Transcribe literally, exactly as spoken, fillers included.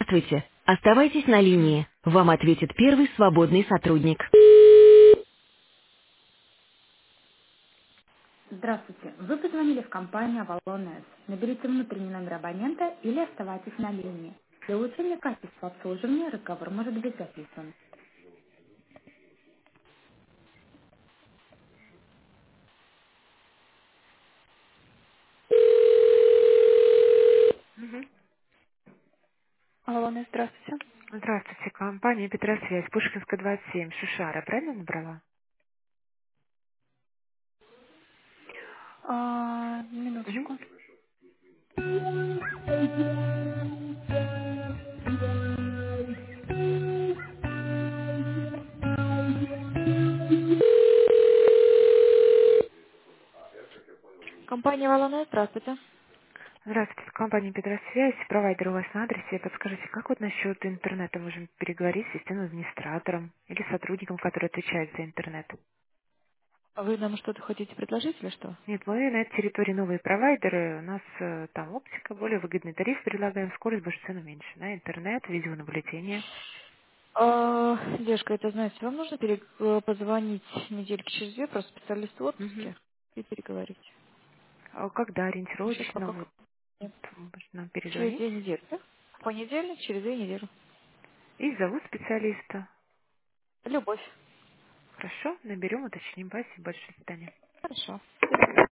Здравствуйте. Оставайтесь на линии. Вам ответит первый свободный сотрудник. Здравствуйте. Вы позвонили в компанию Avalon S. Наберите внутренний номер абонента или оставайтесь на линии. Для улучшения качества обслуживания разговор может быть записан. Мгм. Алло, здравствуйте. Здравствуйте, компания Петросвязь, Пушкинская, двадцать семь, Шишара, правильно набрала? А, Мгм. минуточку. Компания Волна, здравствуйте. Здравствуйте, компания Петросвязь, провайдер у вас на адресе. Подскажите, как вот насчет интернета можем переговорить с системным администратором или сотрудником, который отвечает за интернет? А вы нам что-то хотите предложить или что? Нет, мы на этой территории новые провайдеры, у нас э, там оптика, более выгодный тариф предлагаем, скорость больше, цену меньше. На интернет, видеонаблюдение. А, девушка, это знаете, вам нужно пере- э, позвонить недельки через две, просто специалист в Мгм. отпуске, и переговорить. А когда Сейчас ориентировочно пока вот нет. может нам Через перезвонить? две недели. Да? В понедельник, через две недели. И зовут специалиста. Любовь. Хорошо, наберем, уточним. Спасибо большое. До свидания. Хорошо. До свидания.